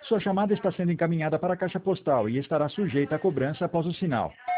Sua chamada está sendo encaminhada para a caixa postal e estará sujeita a cobrança após o sinal.